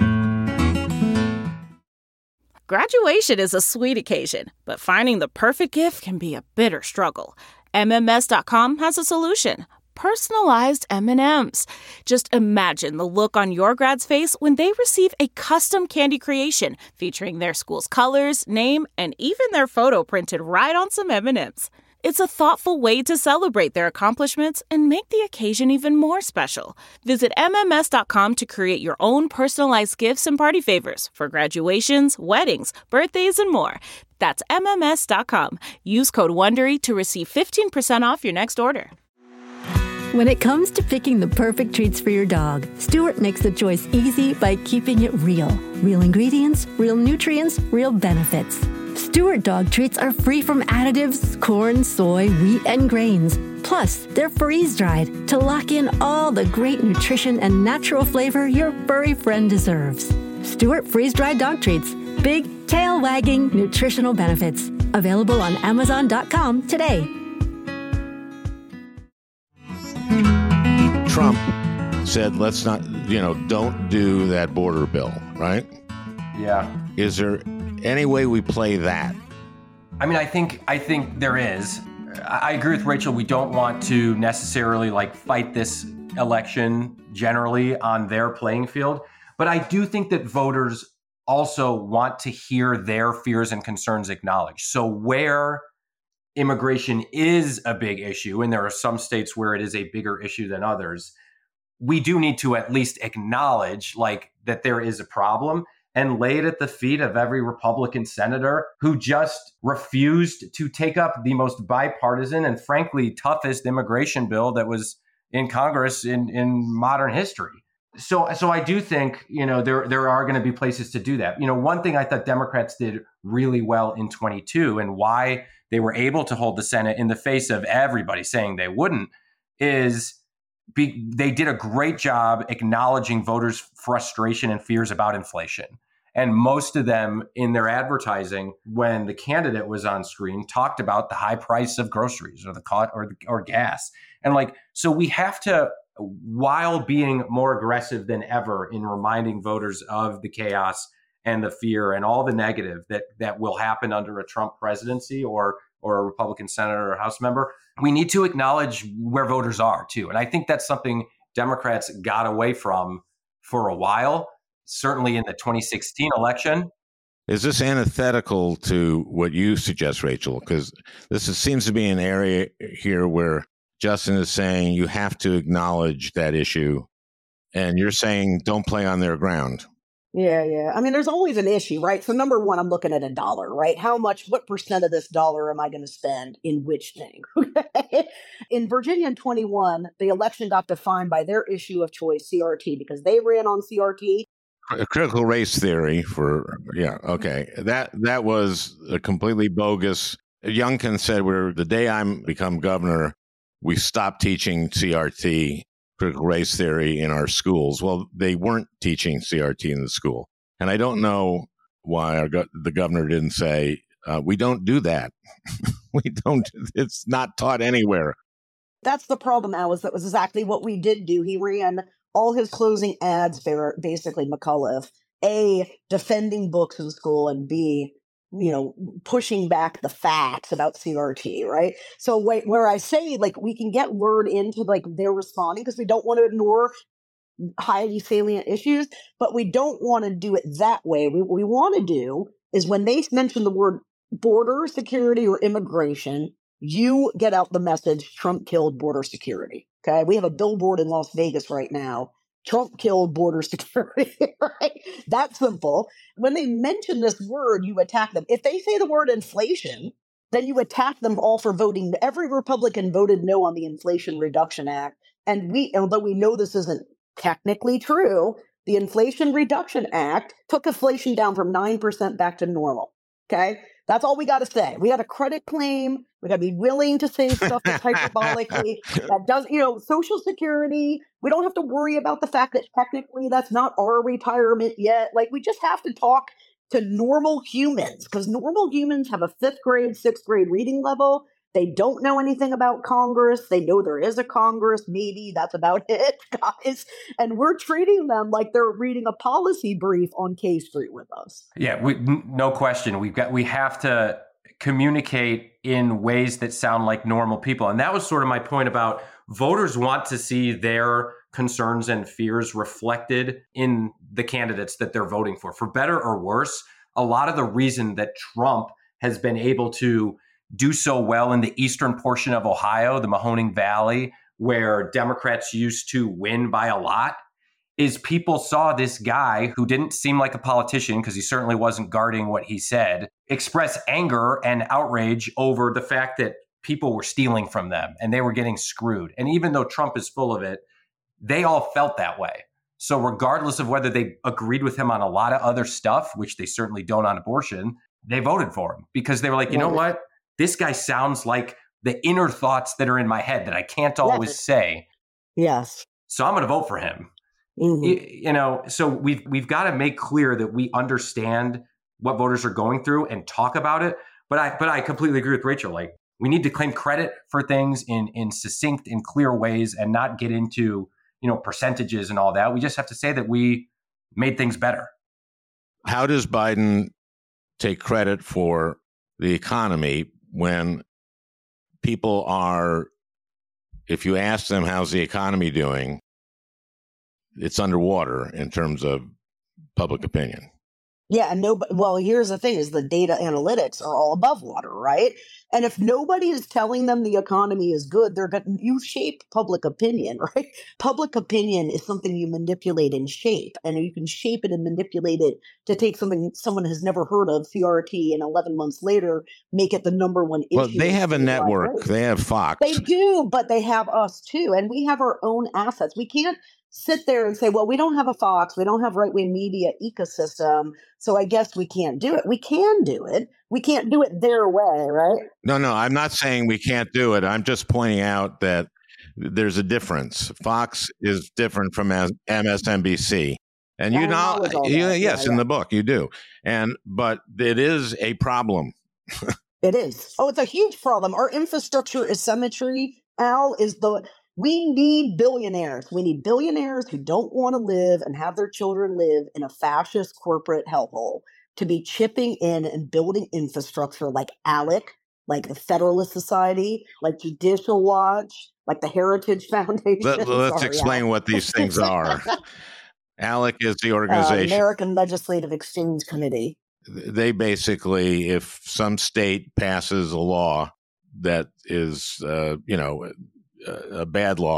Graduation is a sweet occasion, but finding the perfect gift can be a bitter struggle. M M S dot com has a solution. Personalized M and M's. Just imagine the look on your grad's face when they receive a custom candy creation featuring their school's colors, name, and even their photo printed right on some M and M's. It's a thoughtful way to celebrate their accomplishments and make the occasion even more special. Visit M M S dot com to create your own personalized gifts and party favors for graduations, weddings, birthdays, and more. That's M M S dot com. Use code WONDERY to receive fifteen percent off your next order. When it comes to picking the perfect treats for your dog, Stewart makes the choice easy by keeping it real. Real ingredients, real nutrients, real benefits. Stewart dog treats are free from additives, corn, soy, wheat, and grains. Plus, they're freeze-dried to lock in all the great nutrition and natural flavor your furry friend deserves. Stewart freeze-dried dog treats. Big, tail-wagging nutritional benefits. Available on Amazon dot com today. Trump said, let's not, you know, don't do that border bill, right? Yeah. Is there any way we play that? I mean, I think I think there is. I agree with Rachel. We don't want to necessarily like fight this election generally on their playing field. But I do think that voters also want to hear their fears and concerns acknowledged. So where immigration is a big issue, and there are some states where it is a bigger issue than others, we do need to at least acknowledge like that there is a problem and lay it at the feet of every Republican senator who just refused to take up the most bipartisan and frankly toughest immigration bill that was in Congress in, in modern history. So, so I do think, you know, there, there are going to be places to do that. You know, one thing I thought Democrats did really well in twenty-two and why they were able to hold the Senate in the face of everybody saying they wouldn't is be, they did a great job acknowledging voters' frustration and fears about inflation. And most of them in their advertising, when the candidate was on screen, talked about the high price of groceries or the cost or, or gas. And like, so we have to, while being more aggressive than ever in reminding voters of the chaos and the fear and all the negative that that will happen under a Trump presidency or or a Republican senator or House member, we need to acknowledge where voters are too. And I think that's something Democrats got away from for a while, certainly in the twenty sixteen election. Is this antithetical to what you suggest, Rachel? Because this is, seems to be an area here where Justin is saying you have to acknowledge that issue, and you're saying don't play on their ground. Yeah, yeah. I mean, there's always an issue, right? So number one, I'm looking at a dollar, right? How much, what percent of this dollar am I going to spend in which thing? In Virginia in twenty-one, the election got defined by their issue of choice, C R T, because they ran on C R T. A critical race theory for, yeah, okay. That that was a completely bogus. Youngkin said, "We're the day I'm become governor, we stopped teaching C R T, critical race theory, in our schools." Well, they weren't teaching C R T in the school. And I don't know why our go- the governor didn't say, uh, we don't do that. we don't, it's not taught anywhere. That's the problem, Alice. That was exactly what we did do. He ran all his closing ads for basically McAuliffe, A, defending books in school, and B, you know, pushing back the facts about C R T, right? So wait, where I say, like, we can get lured into, like, they're responding because we don't want to ignore highly salient issues, but we don't want to do it that way. We, what we want to do is when they mention the word border security or immigration, you get out the message, Trump killed border security, okay? We have a billboard in Las Vegas right now, Trump killed border security, right? That's simple. When they mention this word, you attack them. If they say the word inflation, then you attack them all for voting. Every Republican voted no on the Inflation Reduction Act. And we, although we know this isn't technically true, the Inflation Reduction Act took inflation down from nine percent back to normal, okay? That's all we got to say. We got a credit claim. We got to be willing to say stuff that's hyperbolically. That does, you know, Social Security. We don't have to worry about the fact that technically that's not our retirement yet. Like, we just have to talk to normal humans, because normal humans have a fifth grade, sixth grade reading level. They don't know anything about Congress. They know there is a Congress. Maybe that's about it, guys. And we're treating them like they're reading a policy brief on K Street with us. Yeah, we, no question. We've got, we have to communicate in ways that sound like normal people. And that was sort of my point about voters want to see their concerns and fears reflected in the candidates that they're voting for. For better or worse, a lot of the reason that Trump has been able to do so well in the eastern portion of Ohio, the Mahoning Valley, where Democrats used to win by a lot, is people saw this guy who didn't seem like a politician, because he certainly wasn't guarding what he said, express anger and outrage over the fact that people were stealing from them and they were getting screwed. And even though Trump is full of it, they all felt that way. So regardless of whether they agreed with him on a lot of other stuff, which they certainly don't on abortion, they voted for him because they were like, you know what? This guy sounds like the inner thoughts that are in my head that I can't always Yes. say. Yes. So I'm going to vote for him. Mhm. You, you know, so we've we've got to make clear that we understand what voters are going through and talk about it. But I but I completely agree with Rachel. Like, we need to claim credit for things in in succinct and clear ways and not get into, you know, percentages and all that. We just have to say that we made things better. How does Biden take credit for the economy when people are, if you ask them, how's the economy doing, it's underwater in terms of public opinion? Yeah, and no, well, here's the thing is the data analytics are all above water, right? And if nobody is telling them the economy is good, they're going you shape public opinion, right? Public opinion is something you manipulate and shape, and you can shape it and manipulate it to take something someone has never heard of, C R T, and eleven months later make it the number one issue. Well, they have a statewide network. race. They have Fox. They do, but they have us too, and we have our own assets. We can't sit there and say, well, we don't have a Fox, we don't have right-wing media ecosystem, so I guess we can't do it. We can do it. We can't do it their way, right? No, no, I'm not saying we can't do it. I'm just pointing out that there's a difference. Fox is different from M S N B C. And you I know, acknowledge all you, that. yes, Yeah, in yeah. the book you do. And but it is a problem. It is. Oh, it's a huge problem. Our infrastructure asymmetry, Al, is the we need billionaires. We need billionaires who don't want to live and have their children live in a fascist corporate hellhole to be chipping in and building infrastructure like ALEC, like the Federalist Society, like Judicial Watch, like the Heritage Foundation. Let, let's Sorry, explain Al. what these things are. ALEC is the Uh, organization. American Legislative Exchange Committee. They basically, if some state passes a law that is, uh, you know, a, a bad law,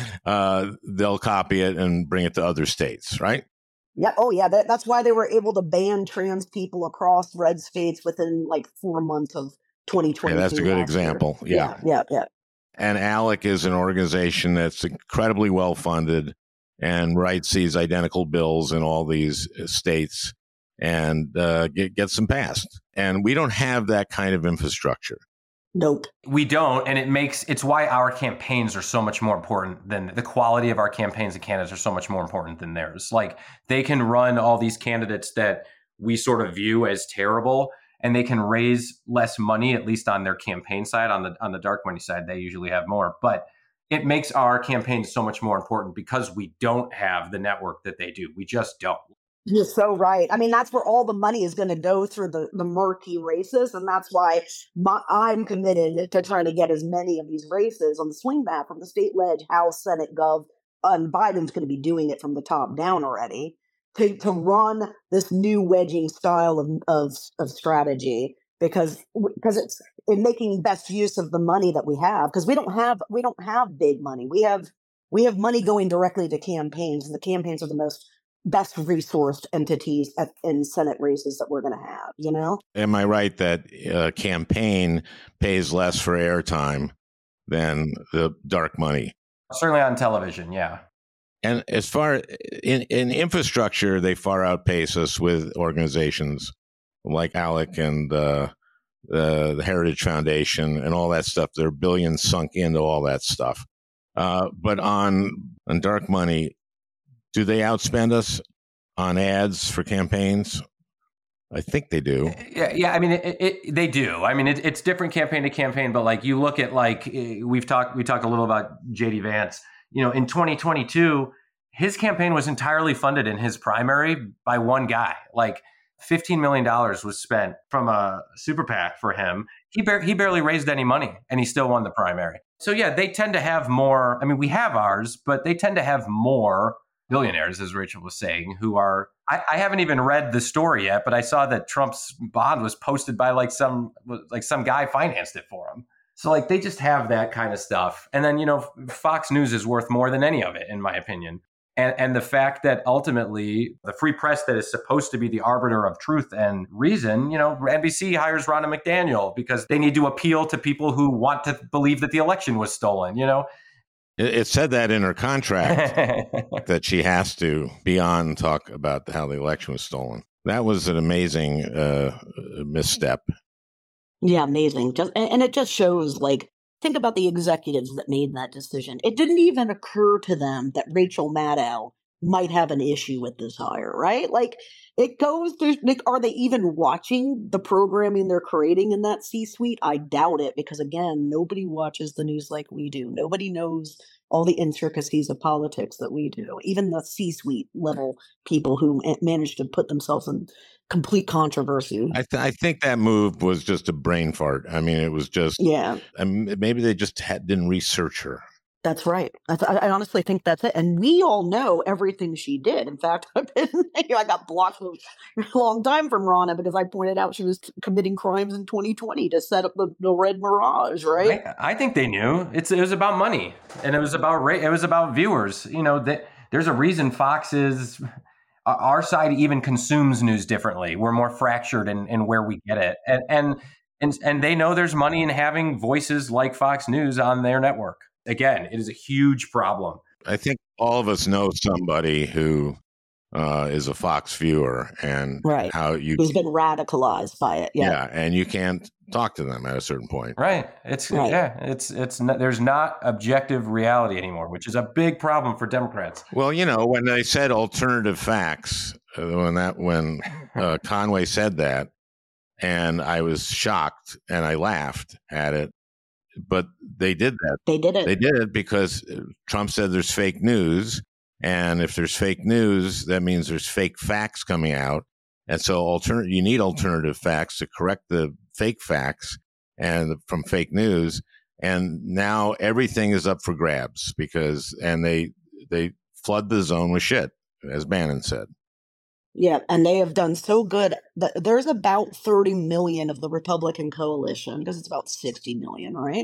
uh, they'll copy it and bring it to other states, right? Yeah. Oh, yeah. That, that's why they were able to ban trans people across red states within like four months of twenty twenty. Yeah, that's a good example. Yeah. Yeah. Yeah. And ALEC is an organization that's incredibly well funded and writes these identical bills in all these states and uh, get, gets them passed. And we don't have that kind of infrastructure. Nope. We don't, and it makes it's why our campaigns are so much more important than the quality of our campaigns and candidates are so much more important than theirs. Like they can run all these candidates that we sort of view as terrible, and they can raise less money, at least on their campaign side. On the on the dark money side, they usually have more, but it makes our campaigns so much more important because we don't have the network that they do. We just don't. You're so right. I mean, that's where all the money is going to go through the, the murky races. And that's why my, I'm committed to trying to get as many of these races on the swing back from the state ledge, House, Senate, Gov. And Biden's going to be doing it from the top down already to, to run this new wedging style of, of, of strategy because, because it's in making best use of the money that we have. Because we don't have, we don't have big money. We have, we have money going directly to campaigns, and the campaigns are the most best resourced entities at, in Senate races that we're going to have, you know? Am I right that a campaign pays less for airtime than the dark money? Certainly on television, yeah. And as far in, in infrastructure, they far outpace us with organizations like ALEC and uh, uh, the Heritage Foundation and all that stuff. There are billions sunk into all that stuff. Uh, but on on dark money, do they outspend us on ads for campaigns? I think they do. Yeah, yeah. I mean, it, it, they do. I mean, it, it's different campaign to campaign, but like you look at like we've talked, we talked a little about J D Vance. You know, in twenty twenty-two, his campaign was entirely funded in his primary by one guy. Like fifteen million dollars was spent from a super PAC for him. He bar- he barely raised any money, and he still won the primary. So yeah, they tend to have more. I mean, we have ours, but they tend to have more billionaires, as Rachel was saying, who are, I, I haven't even read the story yet, but I saw that Trump's bond was posted by like some, like some guy financed it for him. So like they just have that kind of stuff. And then, you know, Fox News is worth more than any of it, in my opinion. And, and the fact that ultimately the free press that is supposed to be the arbiter of truth and reason, you know, N B C hires Ronna McDaniel because they need to appeal to people who want to believe that the election was stolen, you know? It said that in her contract that she has to be on and talk about how the election was stolen. That was an amazing uh, misstep. Yeah, amazing. Just and, and it just shows, like, think about the executives that made that decision. It didn't even occur to them that Rachel Maddow might have an issue with this hire, right? Like, it goes through, like, are they even watching the programming they're creating in that C-suite? I doubt it, because again, nobody watches the news like we do. Nobody knows all the intricacies of politics that we do. Even the C-suite level people who managed to put themselves in complete controversy. I, th- I think that move was just a brain fart. I mean, it was just, yeah. I mean, maybe they just had, didn't research her. That's right. I, th- I honestly think that's it. And we all know everything she did. In fact, I've been, you know, I got blocked for a long time from Ronna because I pointed out she was t- committing crimes in twenty twenty to set up the, the Red Mirage, right? I, I think they knew. It's it was about money, and it was about ra- it was about viewers. You know, that there's a reason Fox is our side even consumes news differently. We're more fractured in, in where we get it, and and and and they know there's money in having voices like Fox News on their network. Again, it is a huge problem. I think all of us know somebody who uh, is a Fox viewer and right. how you who's been radicalized by it. Yeah. yeah, and you can't talk to them at a certain point. Right. It's right. yeah. It's it's not, there's not objective reality anymore, which is a big problem for Democrats. Well, you know, when they said alternative facts, uh, when that when uh, Conway said that, and I was shocked and I laughed at it. But they did that. They did it. They did it because Trump said there's fake news. And if there's fake news, that means there's fake facts coming out. And so altern- you need alternative facts to correct the fake facts and from fake news. And now everything is up for grabs because, and they, they flood the zone with shit, as Bannon said. Yeah, and they have done so good that there's about thirty million of the Republican coalition, because it's about sixty million, right,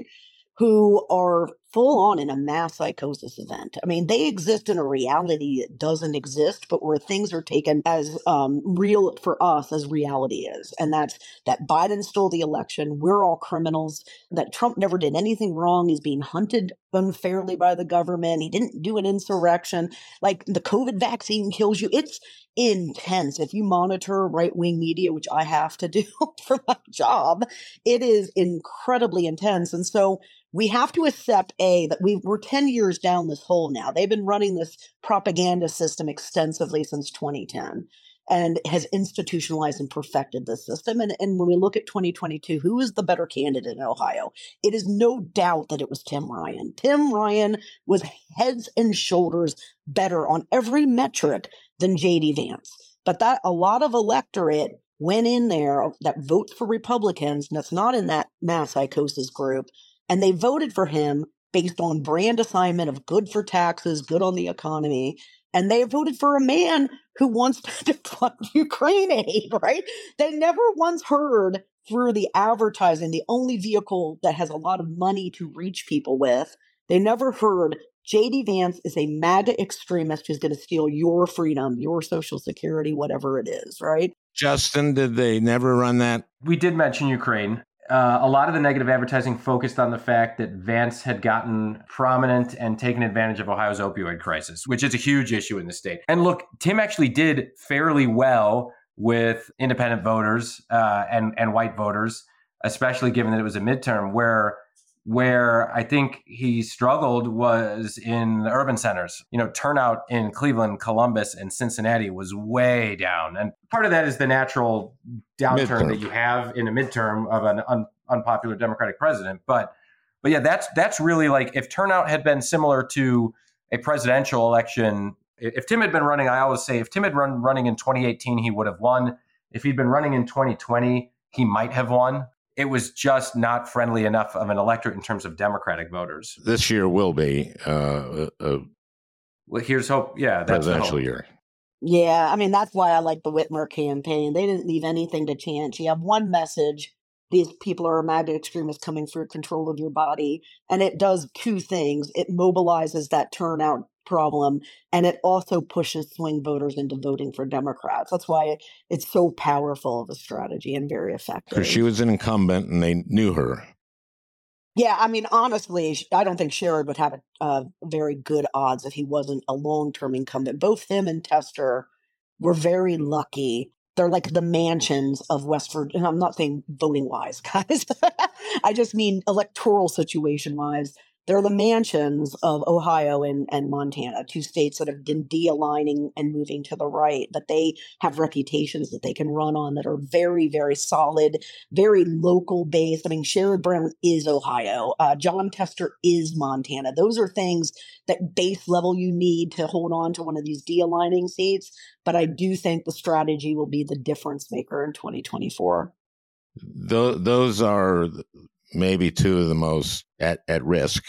who are full on in a mass psychosis event. I mean, they exist in a reality that doesn't exist, but where things are taken as um, real for us as reality is. And that's that Biden stole the election. We're all criminals, that Trump never did anything wrong. He's being hunted unfairly by the government. He didn't do an insurrection. Like the COVID vaccine kills you. It's intense. If you monitor right-wing media, which I have to do for my job, it is incredibly intense. And so we have to accept, A, that we, we're ten years down this hole now. They've been running this propaganda system extensively since twenty ten and has institutionalized and perfected this system. And, and when we look at twenty twenty-two, who is the better candidate in Ohio? It is no doubt that it was Tim Ryan. Tim Ryan was heads and shoulders better on every metric than J D Vance. But that a lot of electorate went in there that votes for Republicans, and that's not in that mass psychosis group, and they voted for him based on brand assignment of good for taxes, good on the economy. And they voted for a man who wants to fund Ukraine aid, right? They never once heard through the advertising, the only vehicle that has a lot of money to reach people with, they never heard J D Vance is a MAGA extremist who's going to steal your freedom, your Social Security, whatever it is, right? Justin, did they never run that? We did mention Ukraine. Uh, a lot of the negative advertising focused on the fact that Vance had gotten prominent and taken advantage of Ohio's opioid crisis, which is a huge issue in the state. And look, Tim actually did fairly well with independent voters uh, and, and white voters, especially given that it was a midterm, where where I think he struggled was in the urban centers. You know, turnout in Cleveland, Columbus, and Cincinnati was way down. And part of that is the natural downturn midterm that you have in a midterm of an un, unpopular Democratic president. But but yeah, that's that's really like if turnout had been similar to a presidential election. If Tim had been running, I always say if Tim had run running in twenty eighteen, he would have won. If he'd been running in twenty twenty, he might have won. It was just not friendly enough of an electorate in terms of Democratic voters. This year will be uh, a well, here's hope. Yeah, that's presidential year. Yeah, I mean, that's why I like the Whitmer campaign. They didn't leave anything to chance. You have one message. These people are MAGA extremists coming for control of your body. And it does two things. It mobilizes that turnout problem, and it also pushes swing voters into voting for Democrats. That's why it's so powerful of a strategy and very effective. Because she was an incumbent and they knew her. Yeah, I mean, honestly, I don't think Sherrod would have a, uh, very good odds if he wasn't a long-term incumbent. Both him and Tester were very lucky. They're like the mansions of West Virginia. And I'm not saying voting-wise, guys. I just mean electoral situation-wise. They're the mansions of Ohio and, and Montana, two states that have been de-aligning and moving to the right, but they have reputations that they can run on that are very, very solid, very local based. I mean, Sherrod Brown is Ohio. Uh, Jon Tester is Montana. Those are things that base level you need to hold on to one of these de-aligning seats. But I do think the strategy will be the difference maker in twenty twenty-four. Th- those are maybe two of the most at, at risk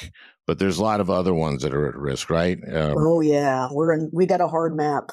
but there's a lot of other ones that are at risk, right? Um, oh yeah, we're in. We got a hard map.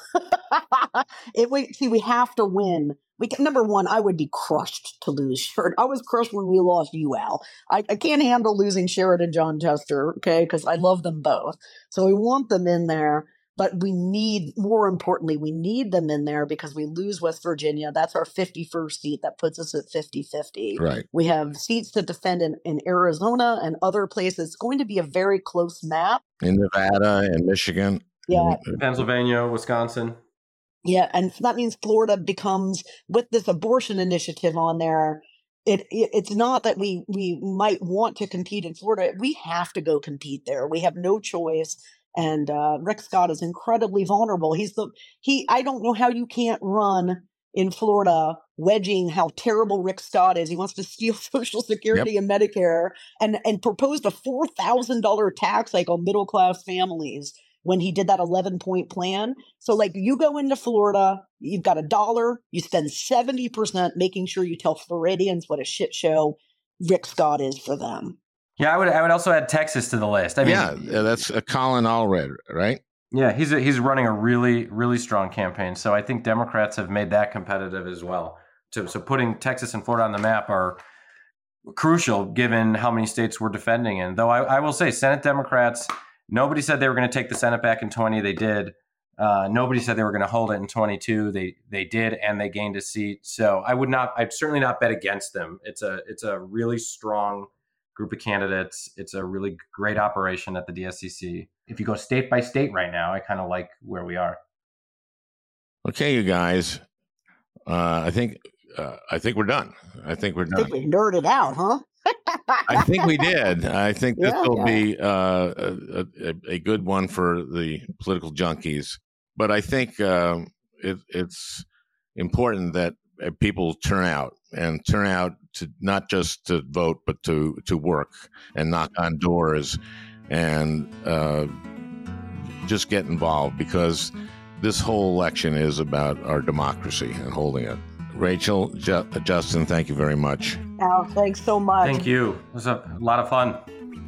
It we see we have to win. We can, number one, I would be crushed to lose Sheridan. I was crushed when we lost U L. I, I can't handle losing Sheridan, John Chester, okay, because I love them both. So we want them in there, but we need, more importantly, we need them in there because we lose West Virginia. That's our fifty-first seat. That puts us at fifty-fifty. Right. We have seats to defend in, in Arizona and other places. It's going to be a very close map. In Nevada and Michigan. Yeah. Pennsylvania, Wisconsin. Yeah, and that means Florida becomes, with this abortion initiative on there, it, it it's not that we we might want to compete in Florida. We have to go compete there. We have no choice. And uh, Rick Scott is incredibly vulnerable. He's the he. I don't know how you can't run in Florida, wedging how terrible Rick Scott is. He wants to steal Social Security yep. and Medicare, and and proposed a four thousand dollar tax hike on middle class families when he did that eleven point plan. So like you go into Florida, you've got a dollar, you spend seventy percent making sure you tell Floridians what a shit show Rick Scott is for them. Yeah, I would I would also add Texas to the list. I mean, yeah, that's a Colin Allred, right? Yeah, he's a, he's running a really, really strong campaign. So I think Democrats have made that competitive as well. So, so putting Texas and Florida on the map are crucial given how many states we're defending in. Though I, I will say Senate Democrats, nobody said they were going to take the Senate back in twenty. They did. Uh, nobody said they were going to hold it in twenty-two. They they did, and they gained a seat. So I would not. I'd certainly not bet against them. It's a it's a really strong group of candidates. It's a really great operation at the D S C C. If you go state by state right now, I kind of like where we are. Okay, you guys. Uh, I think uh, I think we're done. I think we're done. I think we nerded out, huh? I think we did. I think this yeah, will yeah. be uh, a, a, a good one for the political junkies. But I think um, it, it's important that people turn out and turn out to not just to vote, but to, to work and knock on doors and uh, just get involved, because this whole election is about our democracy and holding it. Rachel, Ju- Justin, thank you very much. Al, thanks so much. Thank you. It was a lot of fun.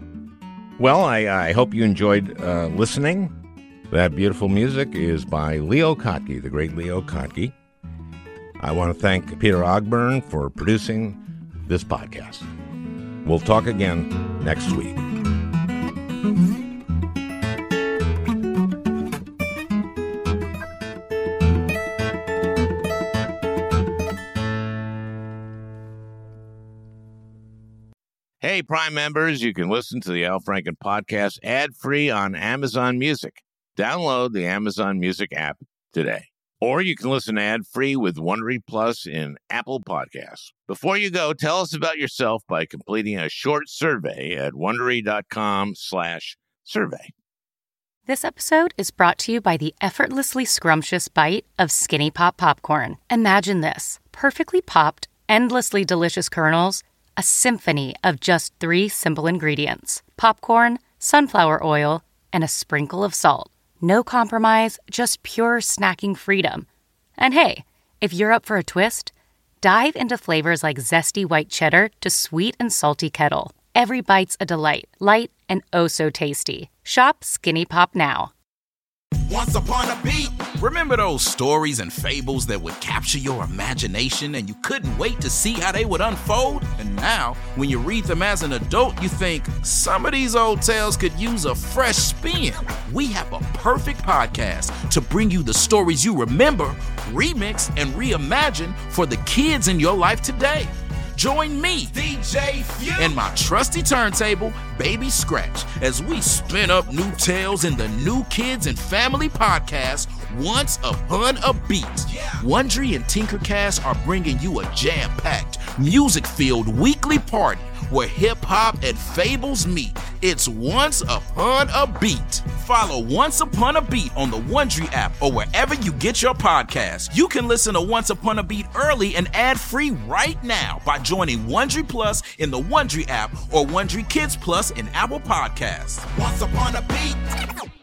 Well, I, I hope you enjoyed uh, listening. That beautiful music is by Leo Kottke, the great Leo Kottke. I want to thank Peter Ogburn for producing this podcast. We'll talk again next week. Hey, Prime members, you can listen to the Al Franken podcast ad-free on Amazon Music. Download the Amazon Music app today. Or you can listen ad-free with Wondery Plus in Apple Podcasts. Before you go, tell us about yourself by completing a short survey at Wondery.com slash survey. This episode is brought to you by the effortlessly scrumptious bite of Skinny Pop Popcorn. Imagine this: perfectly popped, endlessly delicious kernels, a symphony of just three simple ingredients: popcorn, sunflower oil, and a sprinkle of salt. No compromise, just pure snacking freedom. And hey, if you're up for a twist, dive into flavors like zesty white cheddar to sweet and salty kettle. Every bite's a delight, light and oh so tasty. Shop Skinny Pop now. Once upon a beat. Remember those stories and fables that would capture your imagination and you couldn't wait to see how they would unfold? And now, when you read them as an adult, you think, some of these old tales could use a fresh spin. We have a perfect podcast to bring you the stories you remember, remix, and reimagine for the kids in your life today. Join me, D J Few, and my trusty turntable, Baby Scratch, as we spin up new tales in the New Kids and Family podcast, Once Upon a Beat. Yeah. Wondery and Tinkercast are bringing you a jam-packed, music-filled weekly party where hip-hop and fables meet. It's Once Upon a Beat. Follow Once Upon a Beat on the Wondery app or wherever you get your podcasts. You can listen to Once Upon a Beat early and ad-free right now by joining Wondery Plus in the Wondery app or Wondery Kids Plus in Apple Podcasts. Once Upon a Beat.